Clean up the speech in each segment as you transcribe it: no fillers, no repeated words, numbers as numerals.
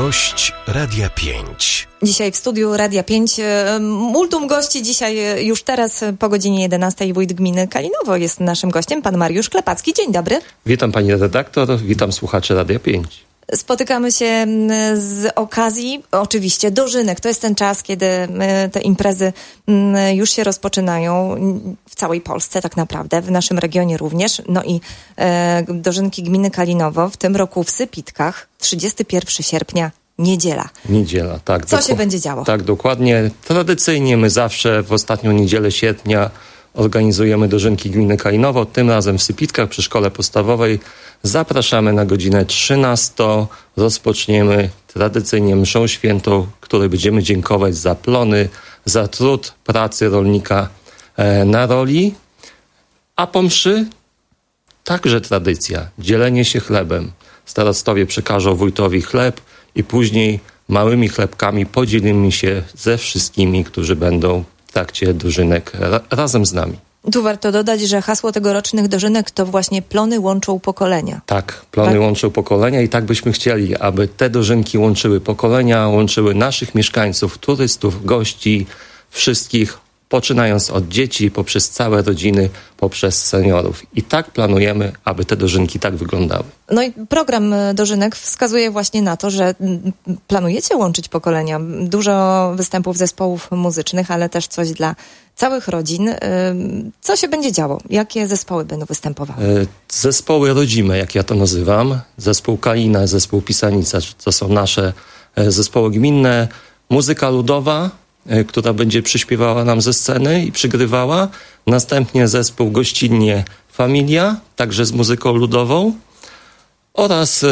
Gość Radia 5. Dzisiaj w studiu Radia 5 multum gości. Dzisiaj już teraz po godzinie 11 wójt gminy Kalinowo jest naszym gościem, pan Mariusz Klepacki. Dzień dobry. Witam pani redaktor, witam słuchaczy Radia 5. Spotykamy się z okazji, oczywiście, dożynek. To jest ten czas, kiedy te imprezy już się rozpoczynają w całej Polsce tak naprawdę, w naszym regionie również. No i dożynki gminy Kalinowo w tym roku w Sypitkach, 31 sierpnia, niedziela. Niedziela, tak. Co się będzie działo? Tak, dokładnie. Tradycyjnie my zawsze w ostatnią niedzielę sierpnia organizujemy dożynki gminy Kalinowo. Tym razem w Sypitkach przy szkole podstawowej. Zapraszamy na godzinę 13. Rozpoczniemy tradycyjnie mszą świętą, której będziemy dziękować za plony, za trud pracy rolnika na roli. A po mszy także tradycja, dzielenie się chlebem. Starostowie przekażą wójtowi chleb i później małymi chlebkami podzielimy się ze wszystkimi, którzy będą w trakcie dożynek razem z nami. Tu warto dodać, że hasło tegorocznych dożynek to właśnie plony łączą pokolenia. Tak, plony łączą pokolenia i tak byśmy chcieli, aby te dożynki łączyły pokolenia, łączyły naszych mieszkańców, turystów, gości, wszystkich, poczynając od dzieci, poprzez całe rodziny, poprzez seniorów. I tak planujemy, aby te dożynki tak wyglądały. No i program dożynek wskazuje właśnie na to, że planujecie łączyć pokolenia. Dużo występów zespołów muzycznych, ale też coś dla całych rodzin. Co się będzie działo? Jakie zespoły będą występowały? Zespoły rodzime, jak ja to nazywam. Zespół Kalina, zespół Pisanica, to są nasze zespoły gminne. Muzyka ludowa, która będzie przyśpiewała nam ze sceny i przygrywała. Następnie zespół gościnnie Familia, także z muzyką ludową. Oraz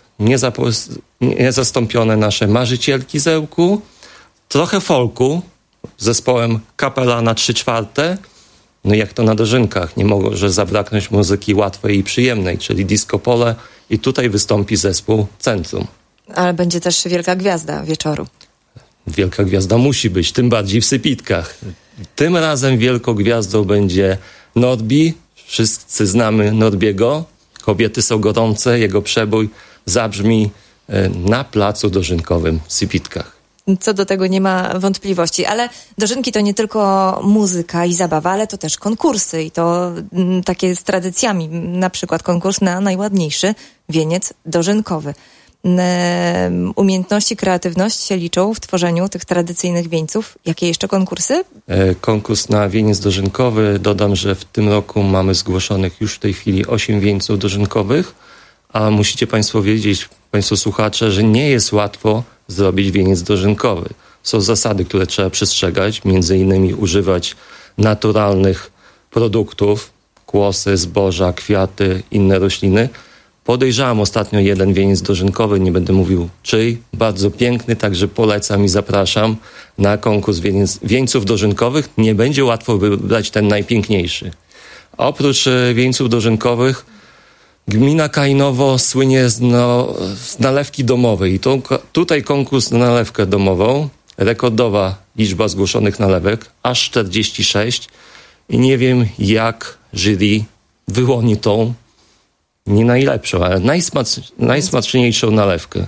niezastąpione nasze Marzycielki z Ełku. Trochę folku, zespołem Kapela na 3/4. No jak to na dożynkach, nie może zabraknąć muzyki łatwej i przyjemnej, czyli disco pole. I tutaj wystąpi zespół Centrum. Ale będzie też wielka gwiazda wieczoru. Wielka gwiazda musi być, tym bardziej w Sypitkach. Tym razem wielką gwiazdą będzie Norbi. Wszyscy znamy Norbiego. Kobiety są gorące. Jego przebój zabrzmi na placu dożynkowym w Sypitkach. Co do tego nie ma wątpliwości, ale dożynki to nie tylko muzyka i zabawa, ale to też konkursy i to takie z tradycjami, na przykład konkurs na najładniejszy wieniec dożynkowy. Umiejętności, kreatywność się liczą w tworzeniu tych tradycyjnych wieńców. Jakie jeszcze konkursy? Konkurs na wieniec dożynkowy. Dodam, że w tym roku mamy zgłoszonych już w tej chwili 8 wieńców dożynkowych, a musicie Państwo wiedzieć, Państwo słuchacze, że nie jest łatwo zrobić wieniec dożynkowy. Są zasady, które trzeba przestrzegać, między innymi używać naturalnych produktów, kłosy, zboża, kwiaty, inne rośliny. Podejrzałam ostatnio jeden wieniec dożynkowy, nie będę mówił czyj, bardzo piękny, także polecam i zapraszam na konkurs wieńców dożynkowych. Nie będzie łatwo wybrać ten najpiękniejszy. A oprócz wieńców dożynkowych gmina Kalinowo słynie z nalewki domowej. I tutaj konkurs na nalewkę domową, rekordowa liczba zgłoszonych nalewek, aż 46. I nie wiem, jak jury wyłoni tą nie najlepszą, ale najsmaczniejszą nalewkę.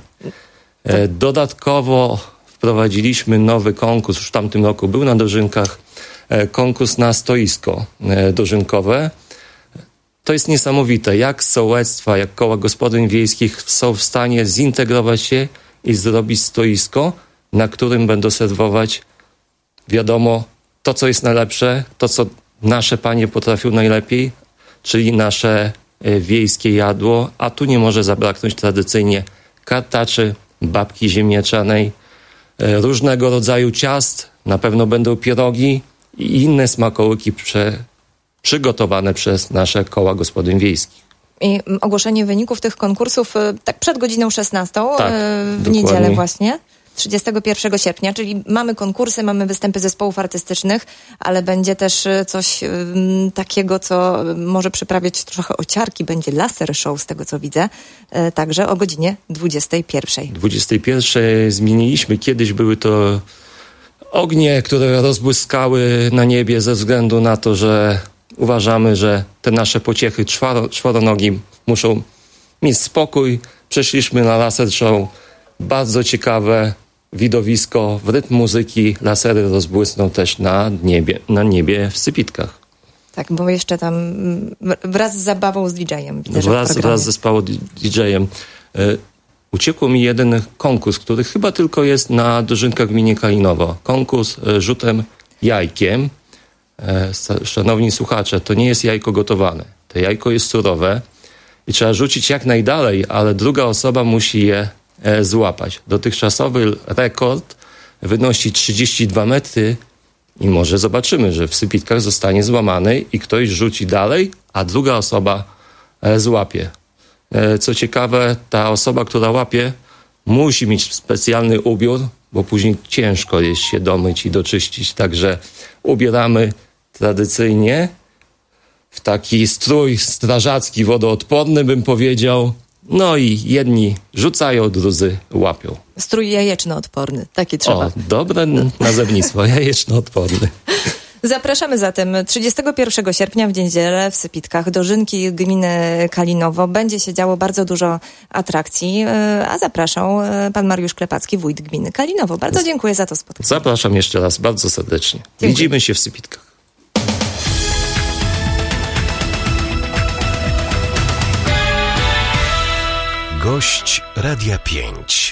Dodatkowo wprowadziliśmy nowy konkurs, już w tamtym roku był na dożynkach, konkurs na stoisko dożynkowe. To jest niesamowite, jak sołectwa, jak koła gospodyń wiejskich są w stanie zintegrować się i zrobić stoisko, na którym będą serwować, wiadomo, to co jest najlepsze, to co nasze panie potrafią najlepiej, czyli nasze wiejskie jadło, a tu nie może zabraknąć tradycyjnie kartaczy, babki ziemniaczanej, różnego rodzaju ciast, na pewno będą pierogi i inne smakołyki przygotowane przez nasze koła gospodyń wiejskich. I ogłoszenie wyników tych konkursów tak przed godziną 16 tak, w dokładnie. Niedzielę właśnie. 31 sierpnia, czyli mamy konkursy, mamy występy zespołów artystycznych, ale będzie też coś takiego, co może przyprawiać trochę ociarki. Będzie laser show, z tego co widzę, także o godzinie 21. 21 zmieniliśmy. Kiedyś były to ognie, które rozbłyskały na niebie ze względu na to, że uważamy, że te nasze pociechy czworonogi muszą mieć spokój. Przeszliśmy na laser show. Bardzo ciekawe widowisko, w rytm muzyki lasery rozbłysną też na niebie w Sypitkach. Tak, bo jeszcze tam wraz z zabawą z DJ-em. Widzę, że Wraz z zespołem DJ-em. Uciekł mi jeden konkurs, który chyba tylko jest na dożynkach w gminie Kalinowo. Konkurs rzutem jajkiem. Szanowni słuchacze, to nie jest jajko gotowane. To jajko jest surowe i trzeba rzucić jak najdalej, ale druga osoba musi je złapać. Dotychczasowy rekord wynosi 32 metry i może zobaczymy, że w Sypitkach zostanie złamany i ktoś rzuci dalej, a druga osoba złapie. Co ciekawe, ta osoba, która łapie, musi mieć specjalny ubiór, bo później ciężko jest się domyć i doczyścić. Także ubieramy tradycyjnie w taki strój strażacki, wodoodporny, bym powiedział. No i jedni rzucają, drudzy łapią. Strój jajecznoodporny, taki trzeba. O, dobre nazewnictwo, jajecznoodporny. Zapraszamy zatem 31 sierpnia w niedzielę w Sypitkach, dożynki gminy Kalinowo. Będzie się działo bardzo dużo atrakcji, a zapraszał pan Mariusz Klepacki, wójt gminy Kalinowo. Bardzo dziękuję za to spotkanie. Zapraszam jeszcze raz bardzo serdecznie. Dziękuję. Widzimy się w Sypitkach. Gość Radia 5.